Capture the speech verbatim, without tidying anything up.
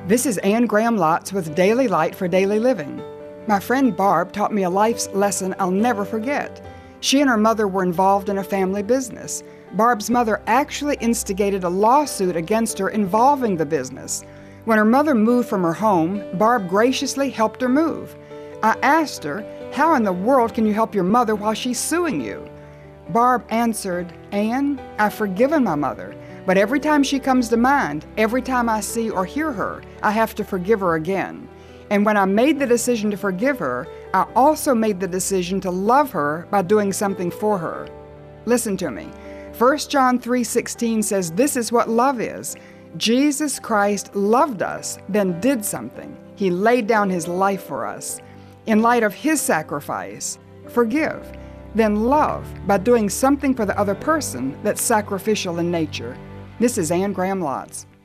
This is Anne Graham Lotz with Daily Light for Daily Living. My friend Barb taught me a life's lesson I'll never forget. She and her mother were involved in a family business. Barb's mother actually instigated a lawsuit against her involving the business. When her mother moved from her home, Barb graciously helped her move. I asked her, "How in the world can you help your mother while she's suing you?" Barb answered, "Anne, I've forgiven my mother, but every time she comes to mind, every time I see or hear her, I have to forgive her again. And when I made the decision to forgive her, I also made the decision to love her by doing something for her." Listen to me. First John three sixteen says this is what love is. Jesus Christ loved us, then did something. He laid down his life for us. In light of his sacrifice, forgive, then love by doing something for the other person that's sacrificial in nature. This is Anne Graham Lotz.